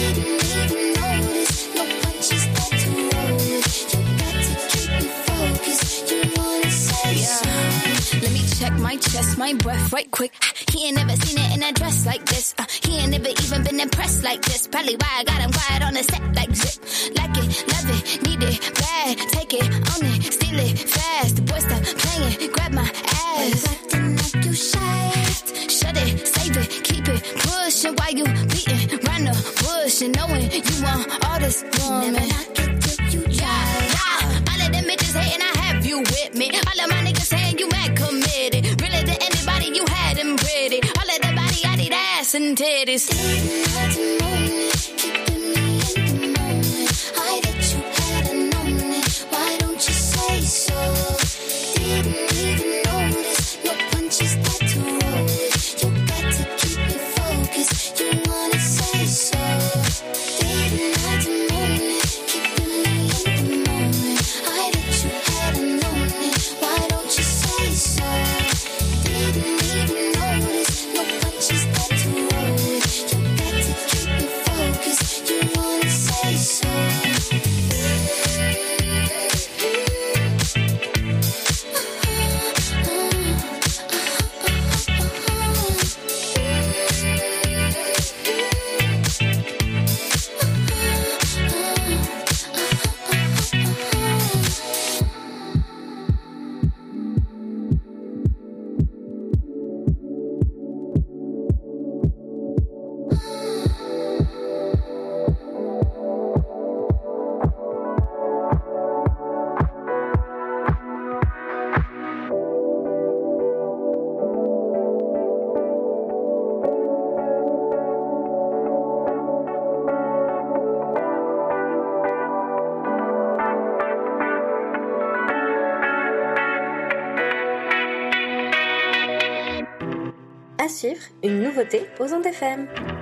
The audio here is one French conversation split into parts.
My chest, my breath, right quick. He ain't never seen it in a dress like this. He ain't never even been impressed like this. Probably why I got him quiet on the set like zip. Like it, love it, need it, bad. Take it, own it, steal it, fast. The boy stop playing, grab my ass. Acting like you shy. Shut it, save it, keep it pushing while you beating round the bush and knowing you want all this woman. Never knock it till you try. Yeah. All of them bitches hating, I have you with me. All of my niggas saying you mad committed. Really to anybody you had them pretty. All of the body, I need ass and titties. Didn't have to moan it, keeping me in the moment. I bet you hadn't known it. Why don't you say so? Didn't even notice. No punches that to roll it. You got to keep it focused. You wanna say so? Didn't have to moan it, keeping me in the moment. I bet you hadn't known it. Why don't you say so? Didn't even notice. No punches that to roll it. You got to keep it focused. You wanna say so? À suivre, une nouveauté aux ondes FM.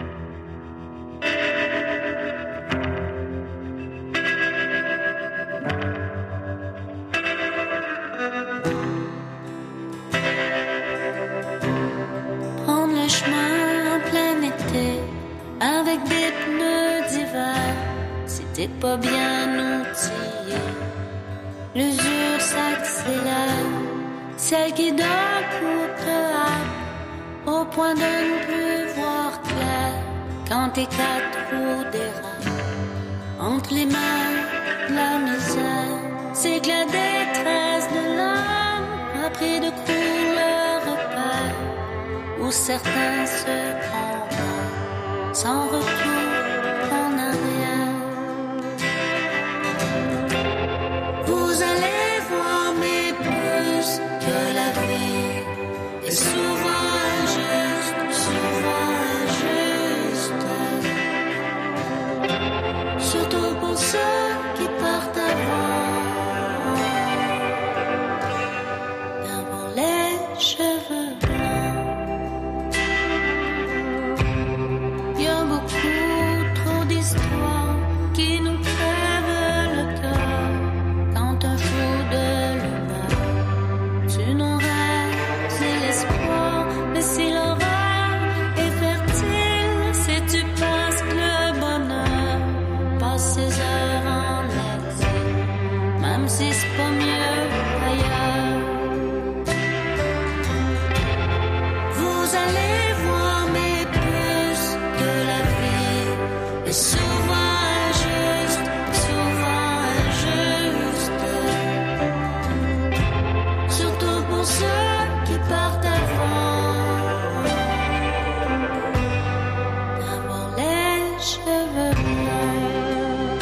Prendre le chemin en plein été, avec des pneus d'hiver, si t'es pas bien outillé, l'usure s'accélère, celle qui dort pour te hâte, au point de ne plus voir clair, quand tes quatre roues dérapent, entre les mains, la misère, c'est que la détresse de l'âme a pris de coups le repère, où certains se prendront sans retour en arrière. Vous allez voir, mais plus que la vie est souvent injuste, surtout pour ceux qui partent avant, d'avoir les cheveux blancs. Il y a beaucoup trop d'histoires qui nous crèvent le cœur quand un fou de l'humeur tu nous rêves, c'est l'espoir, mais si l'horreur est fertile, si tu penses que le bonheur passe ses heures en exil, même si c'est pas mieux ailleurs. Vous allez voir, mais plus que la vie est souvent injuste, surtout pour ceux qui partent avant, d'avoir les cheveux blancs.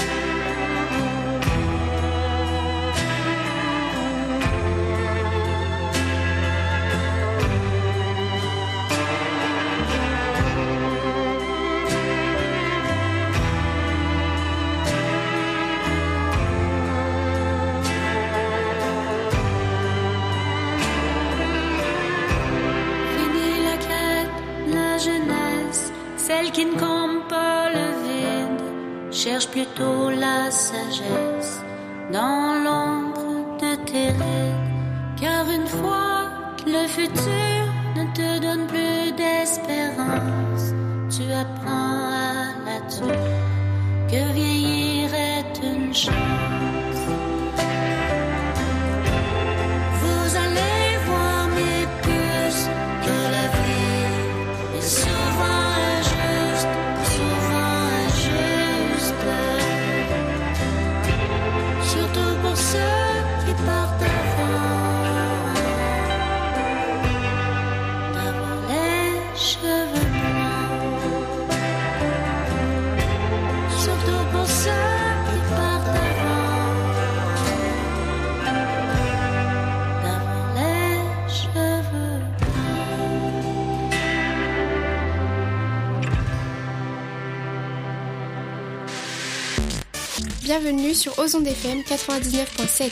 Fini la quête, la jeunesse, celle qui ne comble pas le vide, cherche plutôt la sagesse dans l'ombre de tes rides. Car une fois que le futur ne te donne plus d'espérance, tu apprends à la tuer chance. Vous allez voir mes puces que la vie est souvent injuste, surtout pour ceux qui partent d'avoir les cheveux blancs. Surtout pour ceux qui partent d'avoir les cheveux blancs. Bienvenue sur Ozon FM 99.7.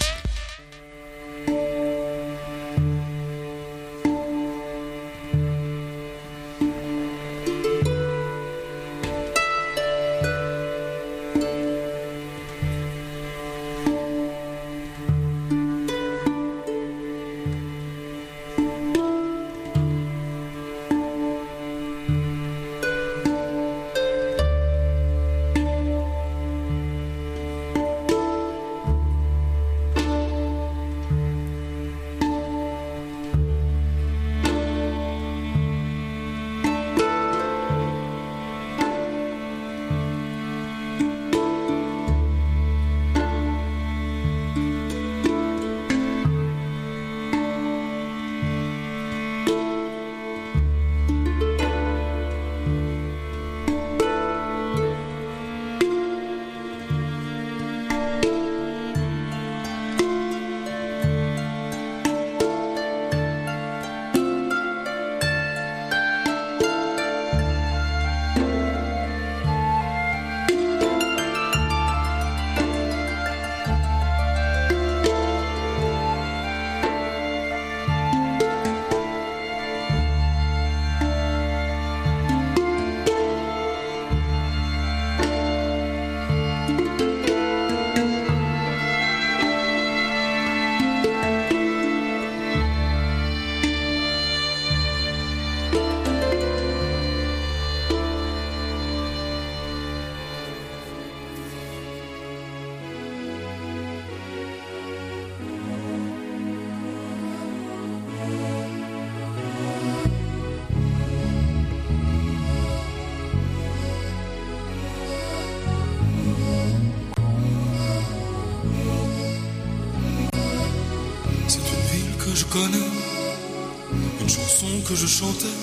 Une chanson que je chantais,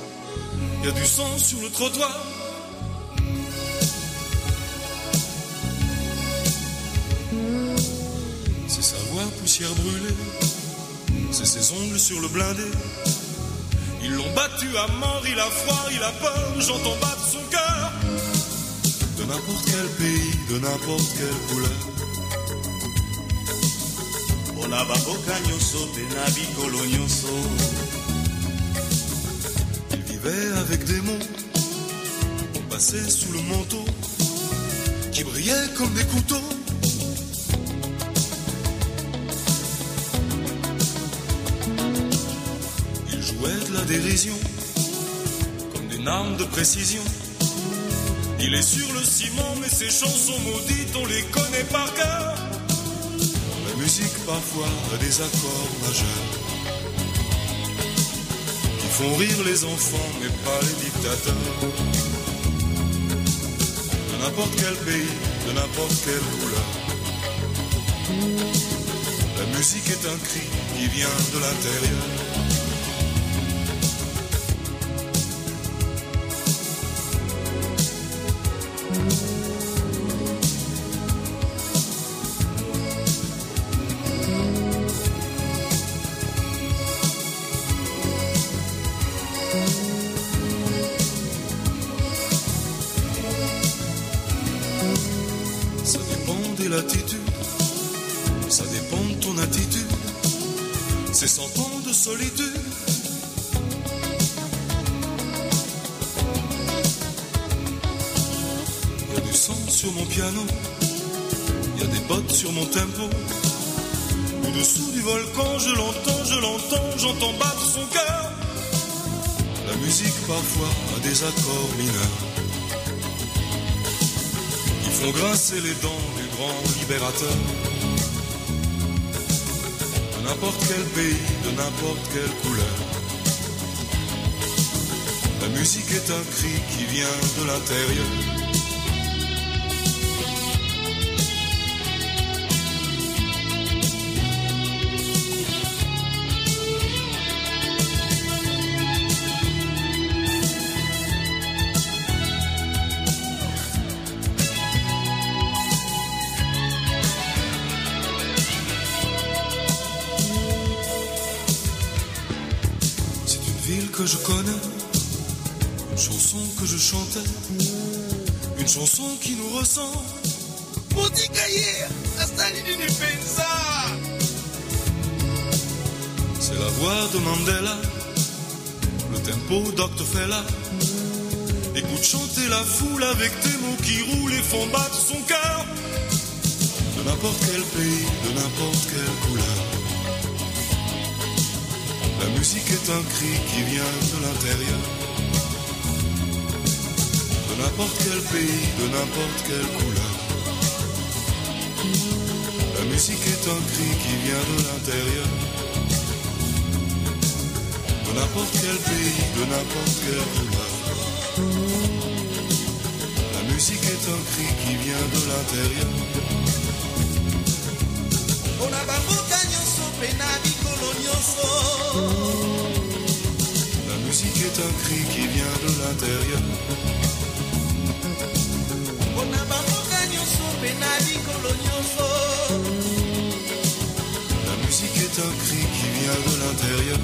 y a du sang sur le trottoir. C'est sa voix poussière brûlée, c'est ses ongles sur le blindé. Ils l'ont battu à mort, il a froid, il a peur, j'entends battre son cœur. De n'importe quel pays, de n'importe quelle couleur. Il vivait avec des mots, on passait sous le manteau, qui brillaient comme des couteaux. Il jouait de la dérision, comme d'une arme de précision. Il est sur le ciment, mais ses chansons maudites, on les connaît par cœur. La musique parfois a des accords majeurs qui font rire les enfants mais pas les dictateurs. De n'importe quel pays, de n'importe quelle couleur, la musique est un cri qui vient de l'intérieur. Ça dépend de ton attitude, c'est 100 ans de solitude. Il y a du sang sur mon piano, il y a des bottes sur mon tempo. Au-dessous du volcan, je l'entends, j'entends battre son cœur. La musique parfois a des accords mineurs qui font grincer les dents du grand libérateur. De n'importe quel pays, de n'importe quelle couleur. La musique est un cri qui vient de l'intérieur. Que je connais, une chanson que je chantais, une chanson qui nous ressemble. C'est la voix de Mandela, le tempo Dr. Fela. Écoute chanter la foule avec tes mots qui roulent et font battre son cœur. De n'importe quel pays, de n'importe quelle couleur. La musique est un cri qui vient de l'intérieur. De n'importe quel pays, de n'importe quelle couleur. La musique est un cri qui vient de l'intérieur. De n'importe quel pays, de n'importe quelle couleur. La musique est un cri qui vient de l'intérieur. La musique est un cri qui vient de l'intérieur. La musique est un cri qui vient de l'intérieur.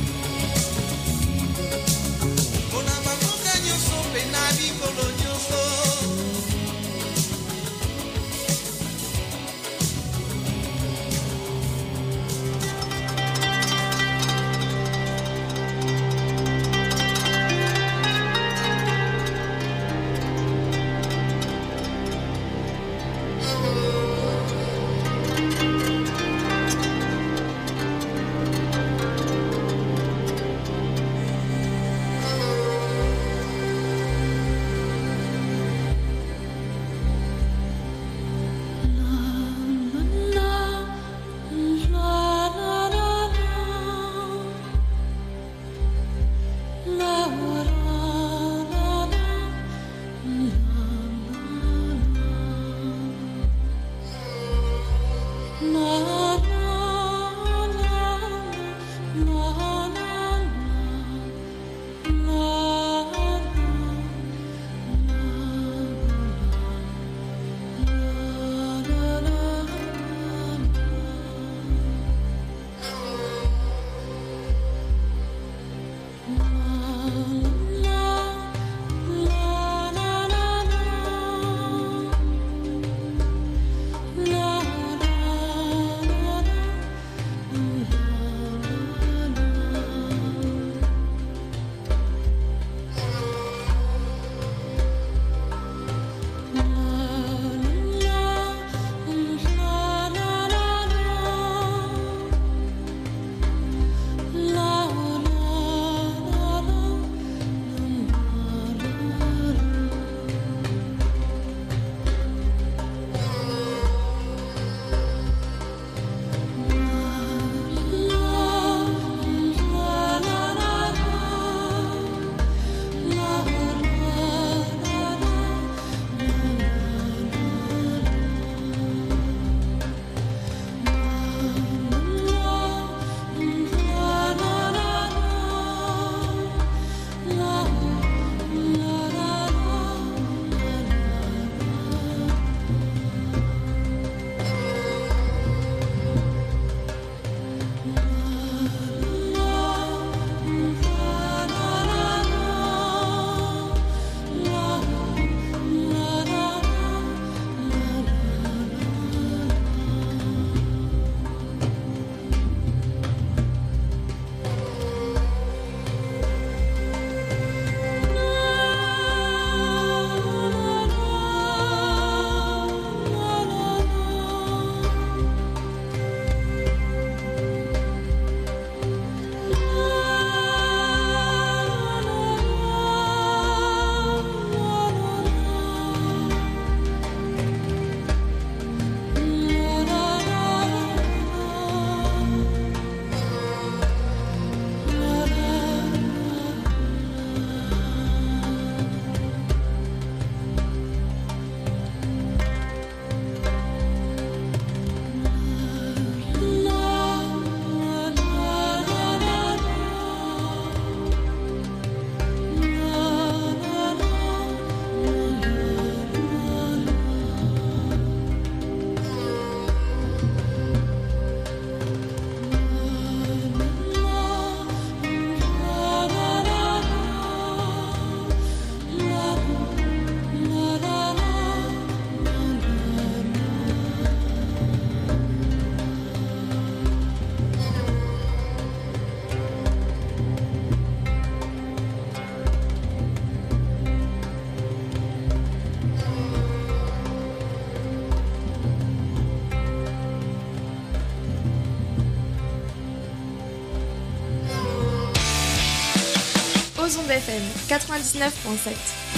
ondes FM 99.7.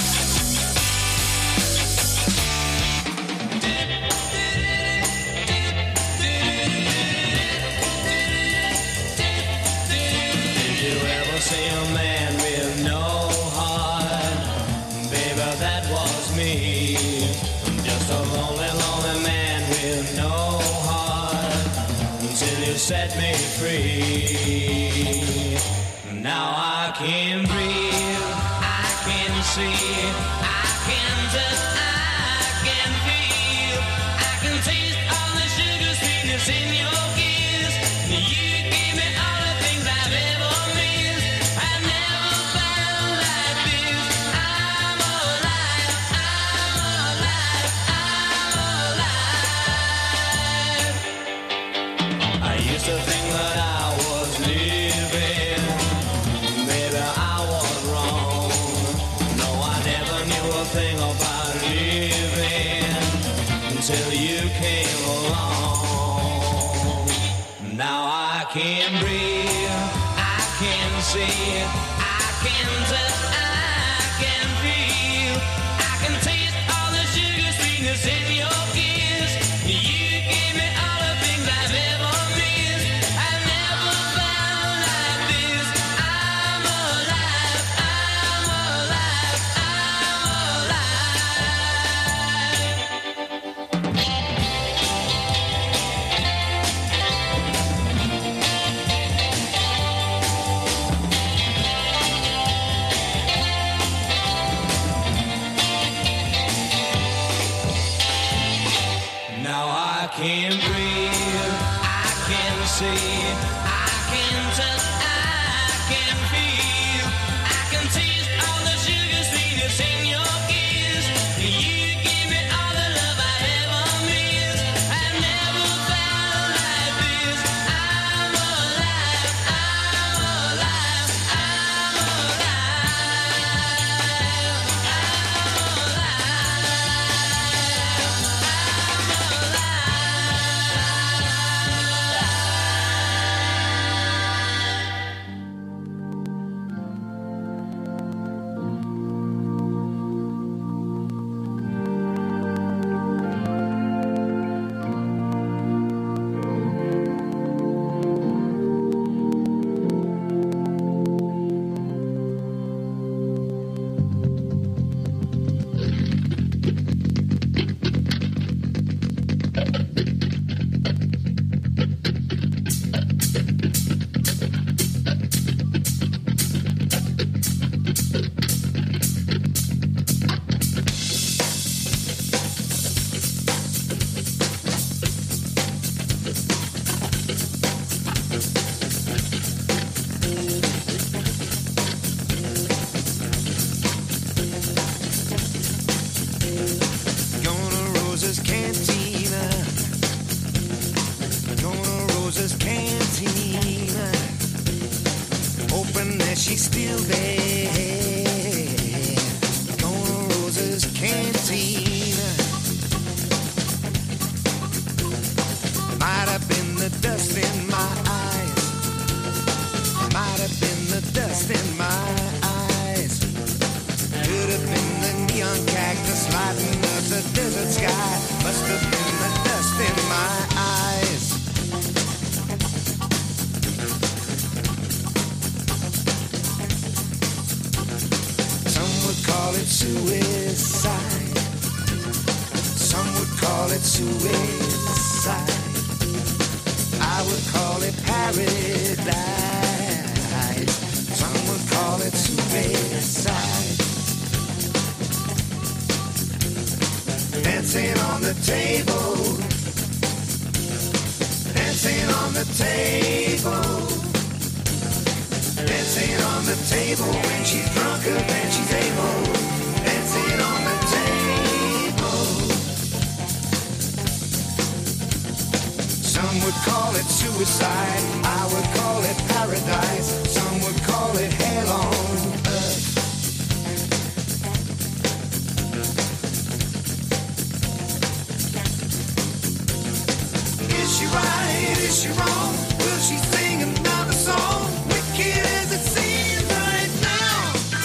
See a man with no heart, baby, that was me. Just a lonely, lonely man with no heart, until you set me free. Now I can breathe, I can see, I can touch, I can feel, I can taste all the sugar sweetness in your kiss. You give me all the things I've ever missed. I've never felt like this. I'm alive, I'm alive, I'm alive. I used to think that I was living, maybe I was wrong. No, I never knew a thing about living until you came along. Now I can breathe, I can see, I can touch, I can feel, I can taste all the sugar sweetness in your kiss. You give me all the things I've ever missed. I've never felt like this. I'm alive, I'm alive, I'm Now I can breathe, I can see, I can touch, I can feel, I can taste all the sugar sweetness in your kiss. You give me all the love I ever missed. I've never felt like this. I'm alive, I'm alive, I'm she's still there. Going to Rosa's Cantina. Might have been the dust in my eyes. Might have been the dust in my eyes. Could have been the neon cactus lighting up the desert sky. Must have been the dust in my eyes. Call it suicide. Some would call it suicide. I would call it paradise. Some would call it suicide. Dancing on the table. Dancing on the table. Dancing on the table when she's drunker than she's able. Dancing on the table. Some would call it suicide. I would call it paradise. Some would call it hell on earth. Is she right? Is she wrong? Will she sing another song? Wicked as it seems right now.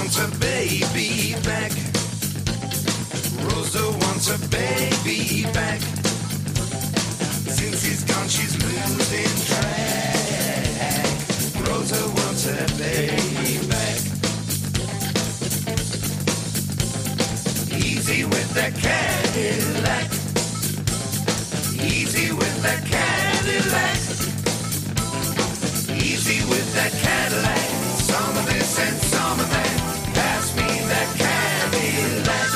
wants her baby back. Rosa wants her baby back. Since he's gone, she's losing track. Rosa wants her baby back. Easy with that Cadillac. Easy with that Cadillac. Easy with that Cadillac. Some of this and some of that. Pass me that Cadillac.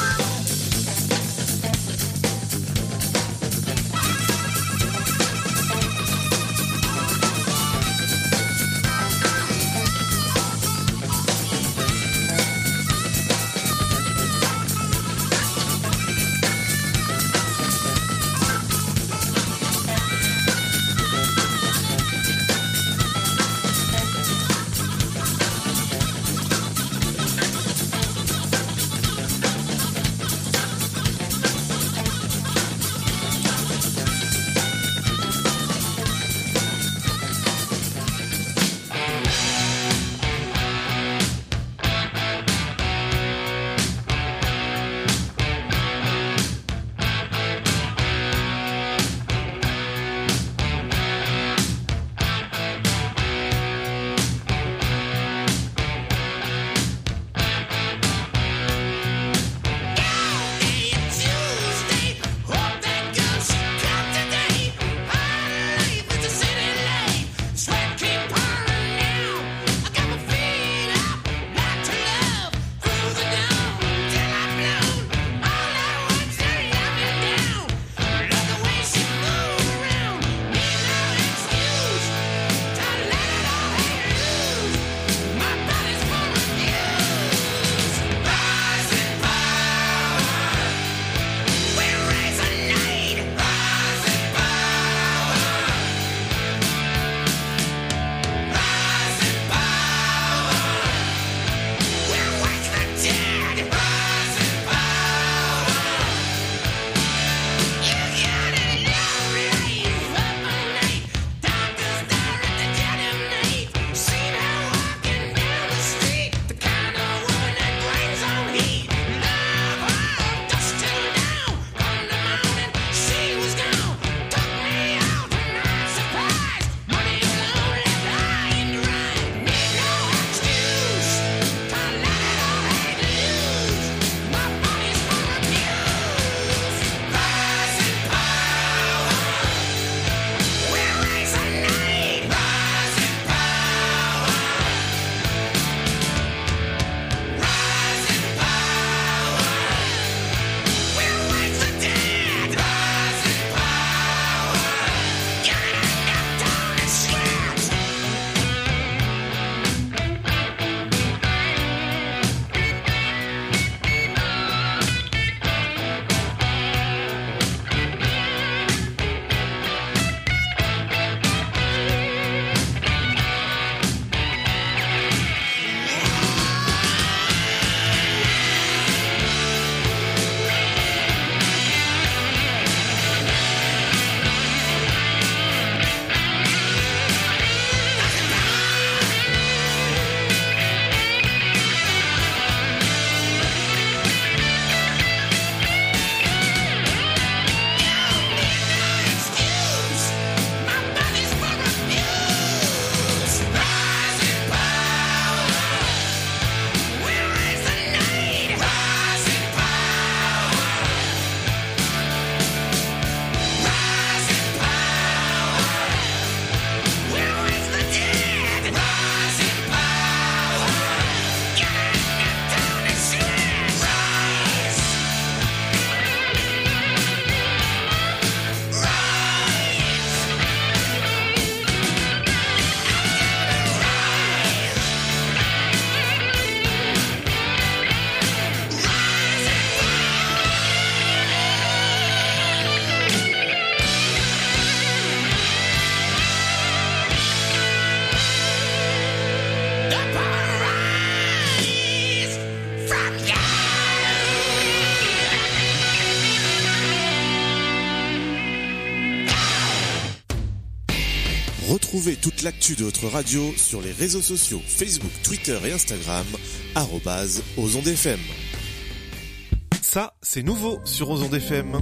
Retrouvez toute l'actu de votre radio sur les réseaux sociaux Facebook, Twitter et Instagram, @osondefm. Ça, c'est nouveau sur Aux Ondes FM.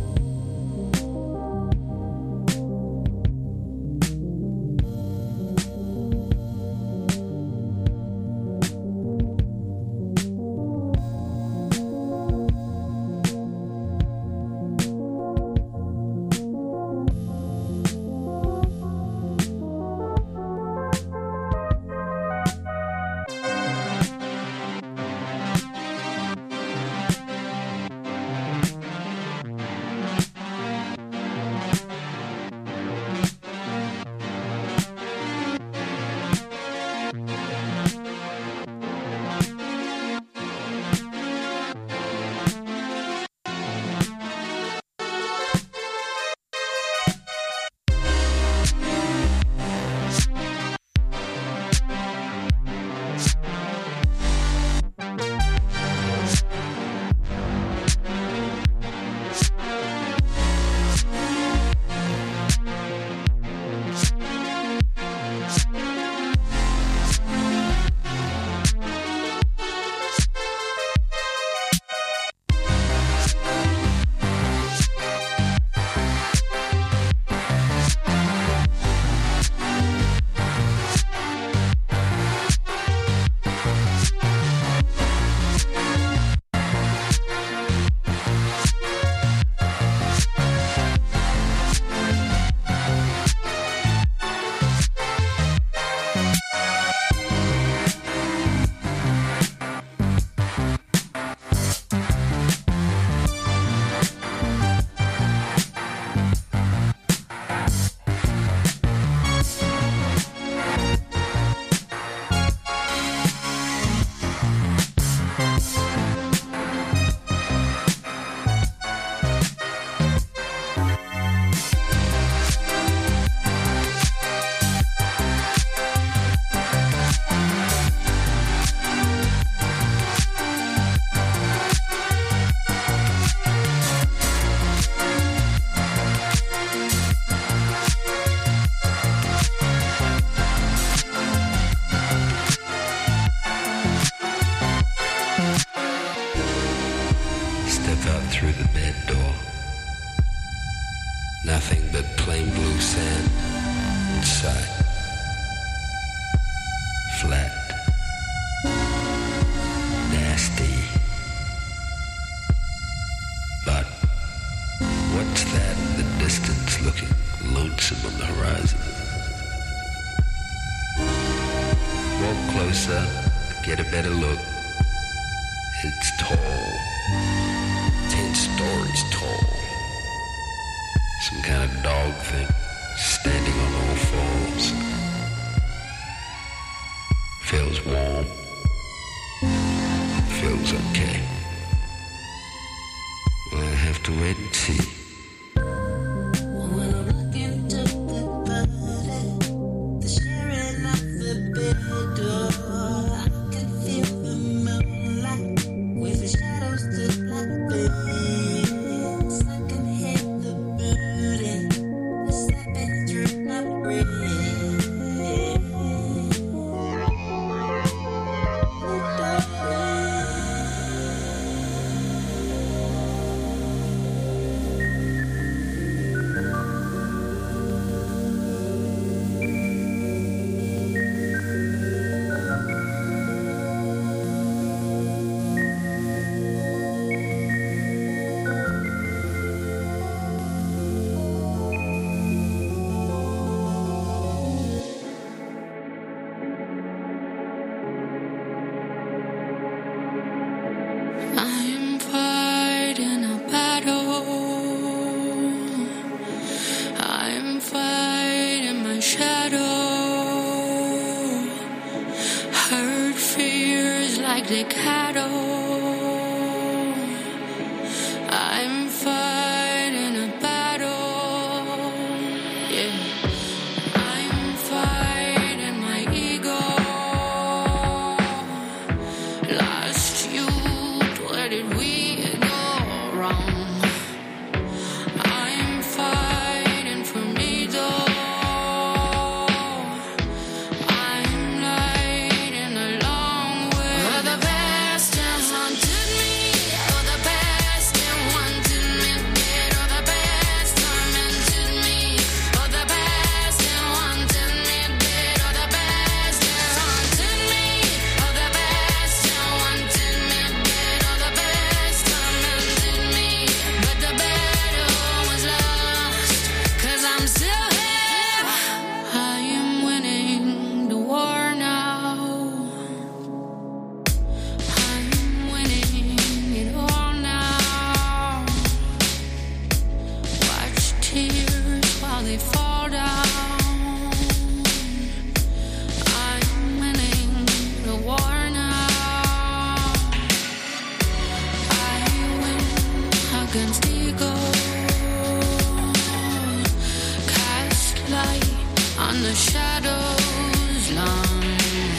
shadows long.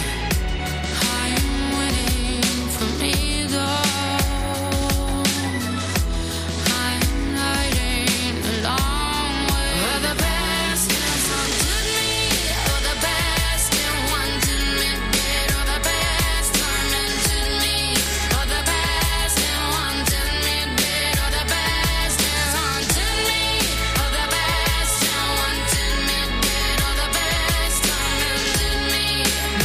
I'm waiting for neither. I'm hiding a long way. Oh, the past has haunted me. Oh, the past still wanted me dead. Oh, the past tormented me. Oh, the past still wanted me dead. Oh, the past still haunted me. Oh, the past still wanted me dead. Oh, the past tormented me.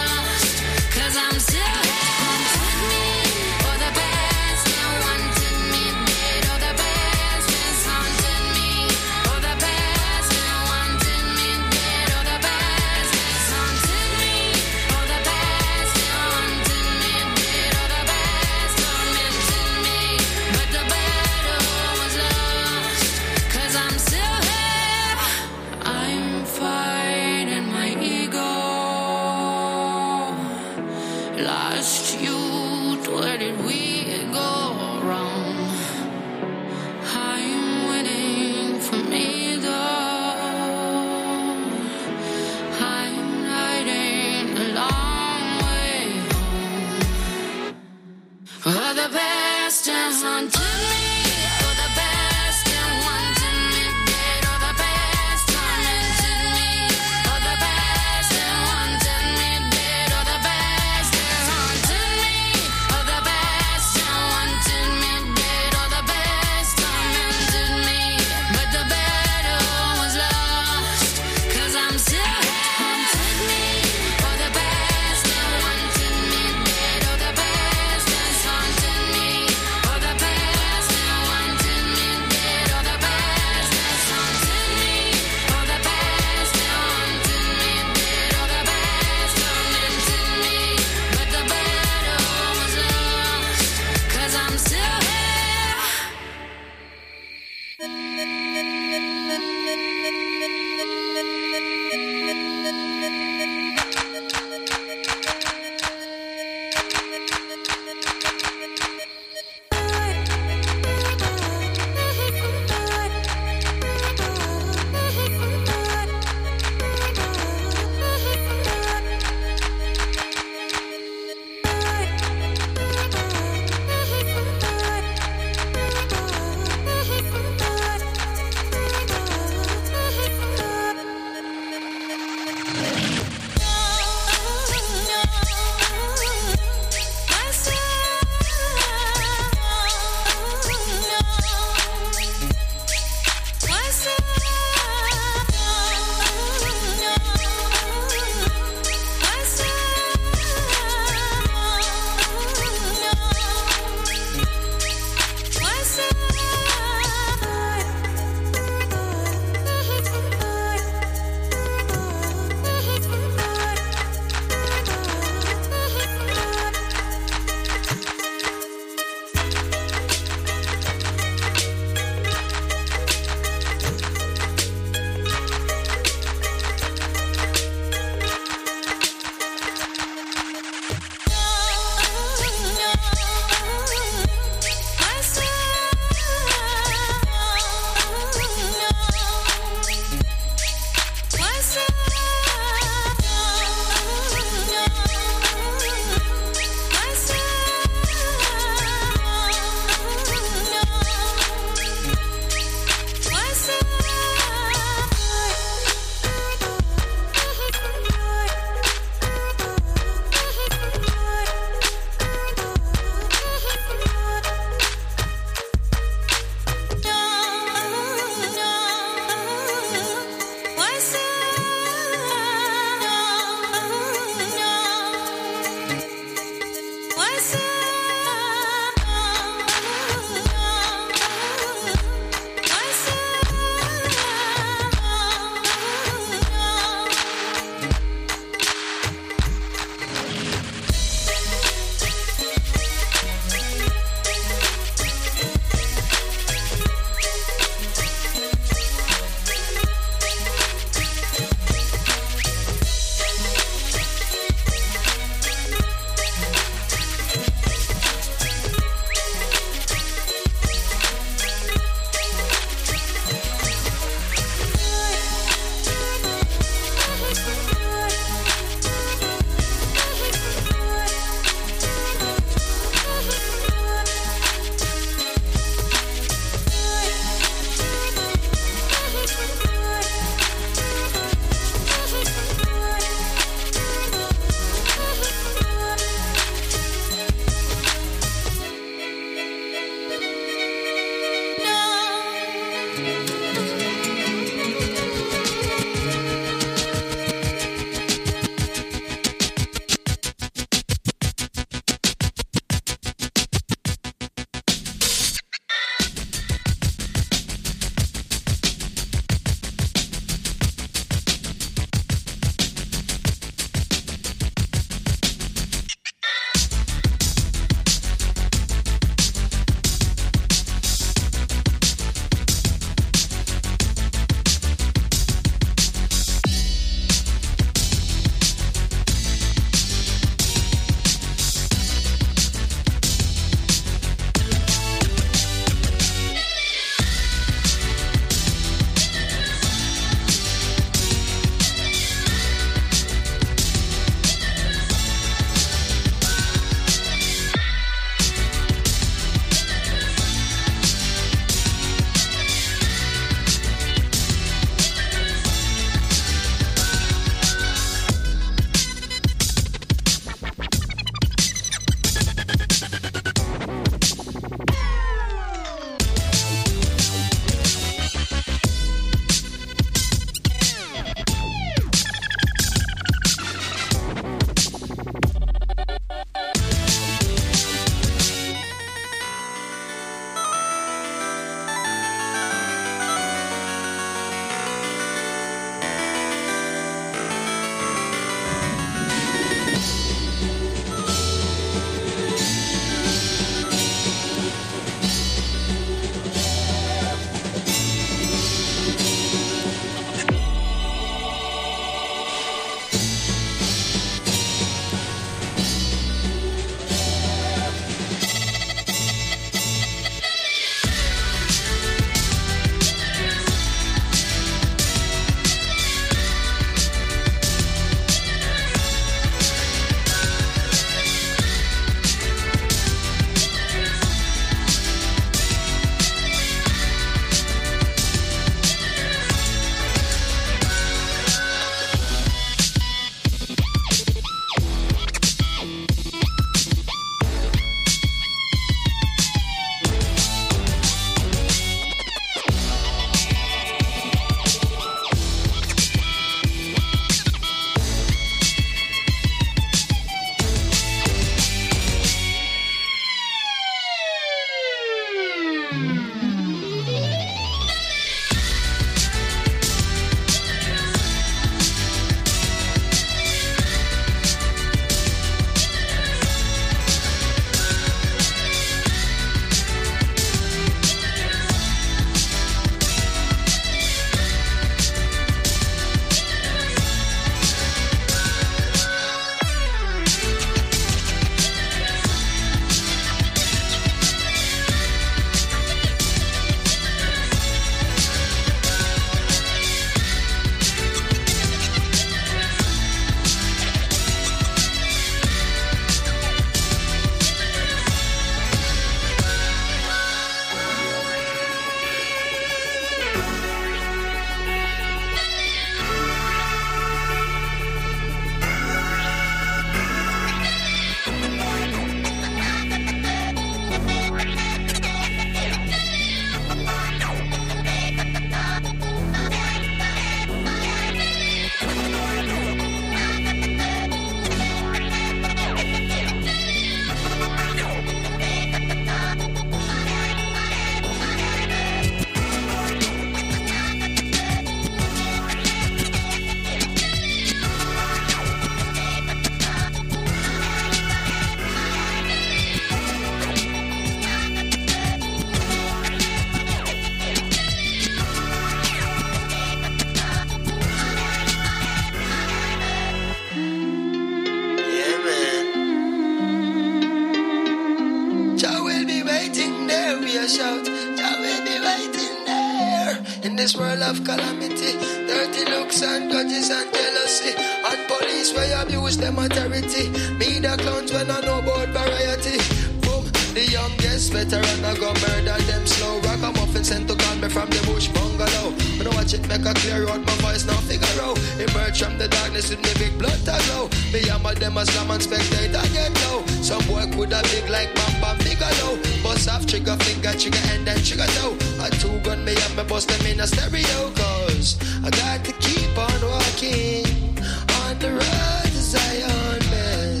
shout. Jah will be waiting there. In this world of calamity, dirty looks and grudges and jealousy, and police where abuse them authority. Media clowns when I know about variety. Boom, the youngest veteran I go murder them slow. Ragamuffin sent to call me from the bush bungalow. When I watch it make a clear out, my voice now figure out. Emerge from the darkness with me big blood to glow. Me hammer them as slam and spectator get low. Some boy coulda big like Bam Bigelow. Bust off trigger finger, trigger end and trigger toe. A two gun me up, me bust them in a stereo. Cause I got to keep on walking on the road to Zion, man.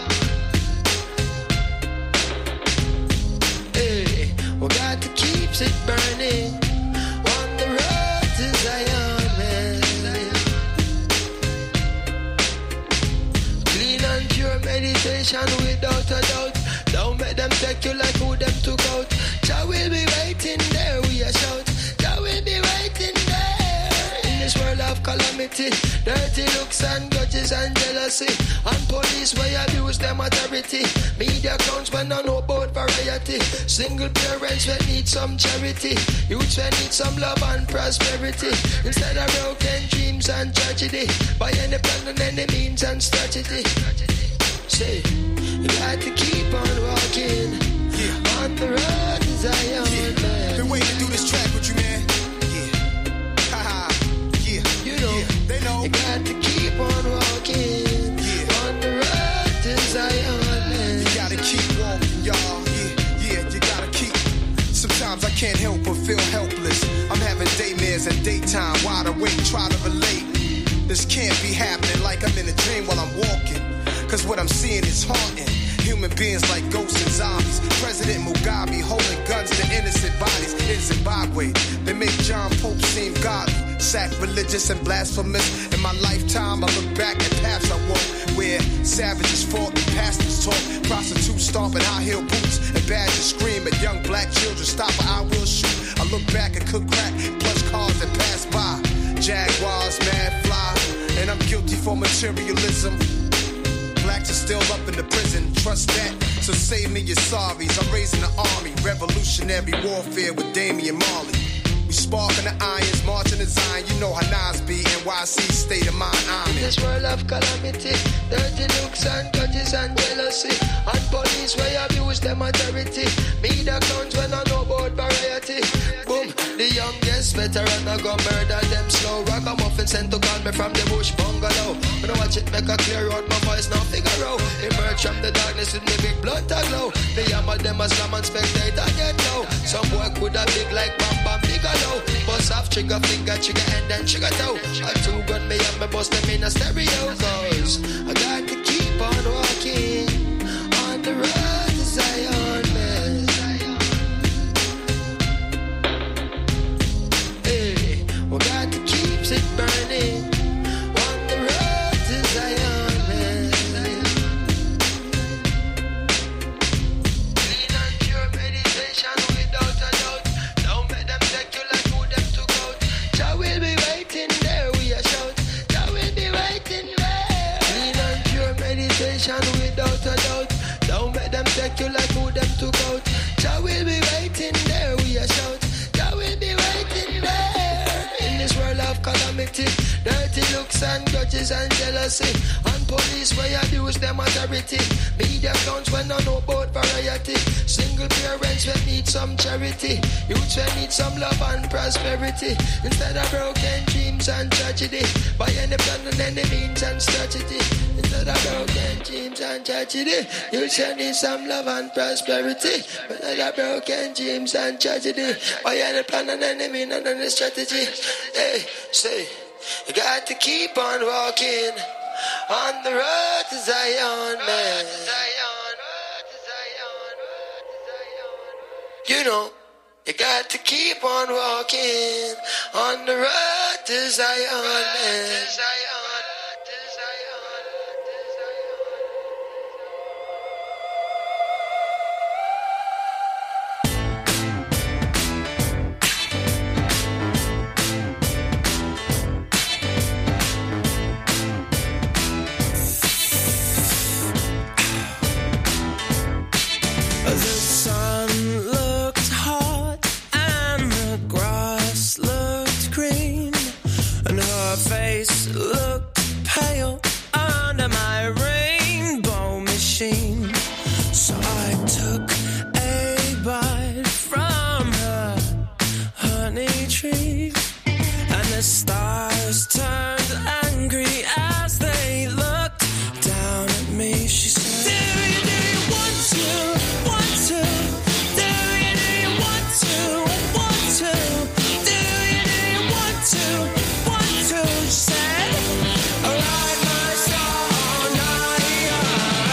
Hey, we got to keep it burning on the road to Zion, man. Clean and pure meditation without a doubt. Don't make them take you like who them took out. Jah will be waiting there, we a shout. Jah will be waiting there. In this world of calamity, dirty looks and grudges and jealousy, and police where abuse them authority. Media clowns when I know about variety. Single parents when need some charity. Youths when need some love and prosperity. Instead of broken dreams and tragedy, by any plan and any means and strategy. Say, you got to keep on walking on the road to Zion, man. Been waiting to do this track with you, man. Yeah. Haha. Yeah. You know, they know. You got to keep on walking on the road to Zion, man. You gotta keep walking, y'all. Yeah, you gotta keep. Sometimes I can't help but feel helpless. I'm having daymares and daytime, wide awake, try to relate. This can't be happening like I'm in a dream while I'm walking. Cause what I'm seeing is haunting. Human beings like ghosts and zombies. President Mugabe holding guns to innocent bodies in Zimbabwe. They make John Pope seem godly, sacrilegious and blasphemous. In my lifetime, I look back at paths I walk, where savages fought and pastors talk, prostitutes stomping high-heel boots, and badgers scream at young black children, stop or I will shoot. I look back and cook crack, plush cars that pass by, Jaguars, mad fly, and I'm guilty for materialism. Blacks are still up in the prison, trust that. So save me your sorries. I'm raising the army, revolutionary warfare with Damian Marley. We sparking the irons, marching the Zion. You know how Nas be, NYC, state of mind. I'm in this world of calamity, dirty looks and grudges and jealousy, and police where abuse them authority. Media clowns when I know about variety. Boom, the youngest veteran I go murder them slow. Ragamuffin sent to call me from the bush bungalow. When I watch it make a clear out, my voice now figure out. Emerge from the darkness with me big blood to glow. The hammer them as slam and spectator get low. Some boy coulda big like Bam Bigelow. Bust off trigger finger, trigger end and trigger toe. A two gun me up, me bust them in a stereo. Cause I got to keep on walking on the road to Zion, man. Hey, we got to keep it burning on the road to Zion, man. Clean and pure meditation without a doubt. Don't make them take you like who them took out. Jah will be waiting there, we a shout. Jah will be waiting there. Clean and pure meditation without a doubt. Don't make them take you like who them took out. Jah will be waiting there, we a shout. Jah will be waiting there. In this world of calamity, dirty looks and grudges and jealousy, and police where abuse them authority. Media clowns when I know about variety. Single parents when need some charity. Youths when need some love and prosperity. Instead of broken dreams and tragedy, by any plan and any means and strategy. Instead of broken dreams and tragedy, youths when need some love and prosperity. Instead of broken dreams and tragedy, by any plan and any means and any strategy. Hey, say, you got to keep on walking on the road to Zion, man. You know, you got to keep on walking on the road to Zion, man. The sun looked hard looked pale under my rainbow machine. So I took a bite from her honey tree, and the stars turned angry as they looked down at me. She said, do you want to, want to? Do you want to, want to? Do you want to, want to? She said, ride my star all night.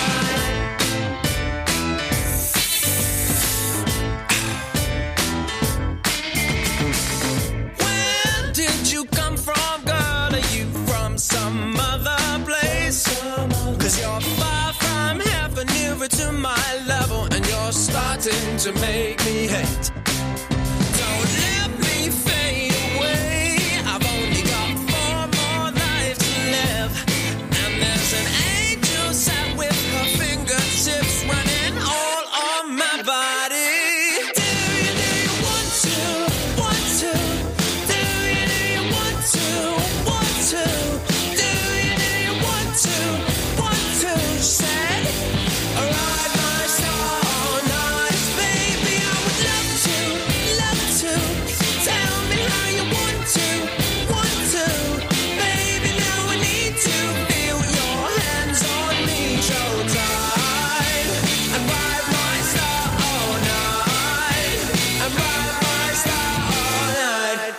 Where did you come from, girl? Are you from some other place? 'Cause you're far from heaven, nearer to my level, and you're starting to make me hate. Don't let me fade away. I've only got 4 more lives to live, and there's an angel sat with her fingertips running all on my body. Do you want to, want to? Do you want to, want to? Do you want to, want to? She said, ride my star all night. Baby, I would love to, love to. Tell me how you want to, want to. Baby, now I need to feel your hands on me. Show time and ride my star all night. And ride my star all night.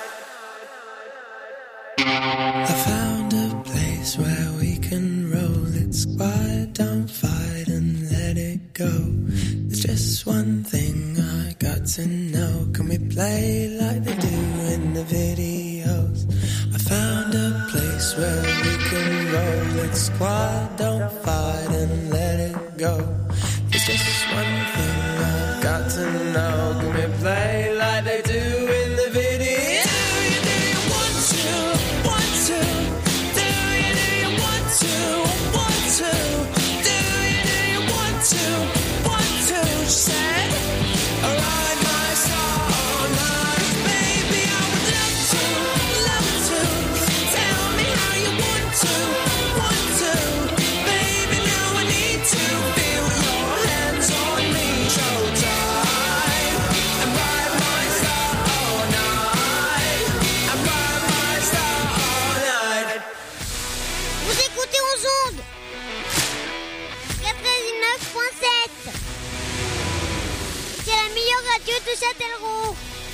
I found a place where we can roll. It's quiet, don't fight and let it go. There's just one thing I got to know. Can we play like they do in the videos? I found a place where we can roll. It's quiet, don't fight and let it go. There's just one thing I got to know. Can we play like they do in the video? Do you want to, want to? Do you want to, want to? Do you want to, want to? She said, ride my star all night. Baby, I would love to, love to. Tell me how you want to, want to. Baby, now I need to feel your hands on me. Show time and ride my star all night. And ride my star all night. Vous écoutez aux ondes 99.7. C'est la meilleure radio de Châtellerault.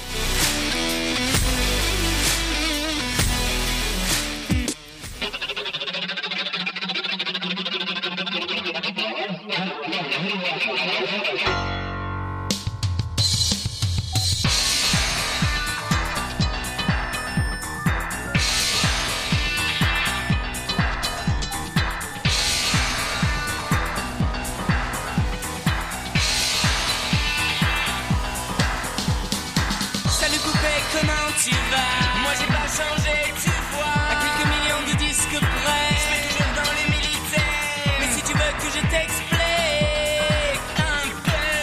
Salut poupée, comment tu vas? Moi j'ai pas changé, tu vois. À quelques millions de disques près, je suis toujours dans les militaires. Mais si tu veux que je t'explique un peu,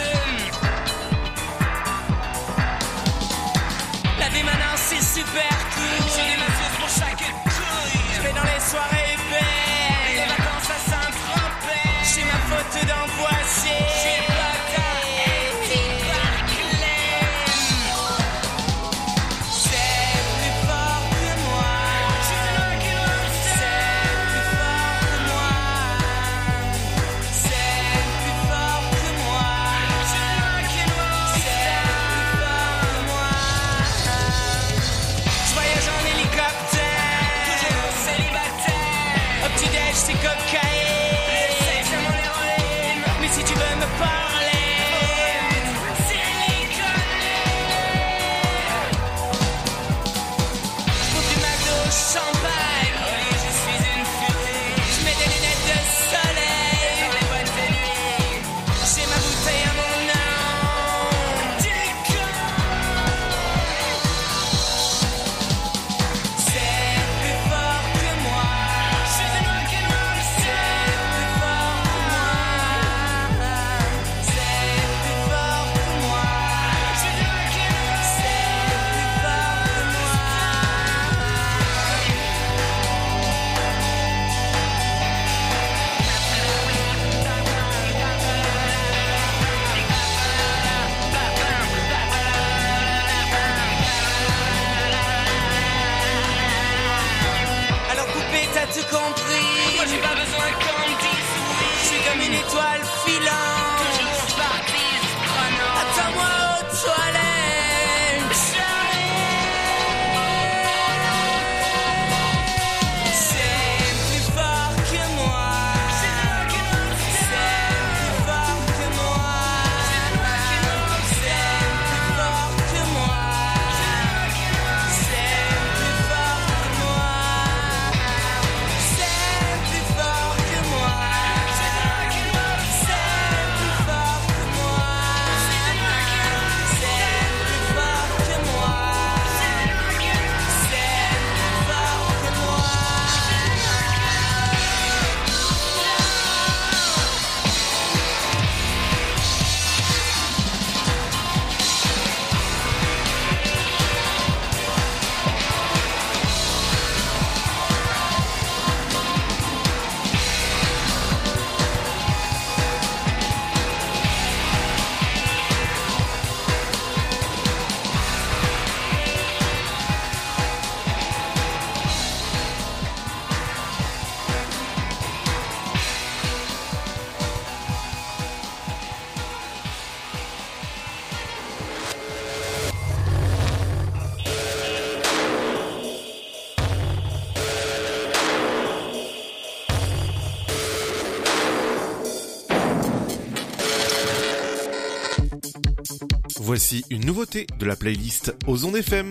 la vie maintenant c'est super cool. J'ai des masseuses pour chaque couille. Je vais dans les soirées belles, les vacances à Saint-Tropez. J'ai ma photo dans Poitiers. J'ai pas ta Je voyage en hélicoptère, toujours célibataire. voici une nouveauté de la playlist aux ondes FM.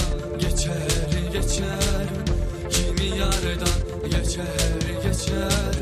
Geçer, geçer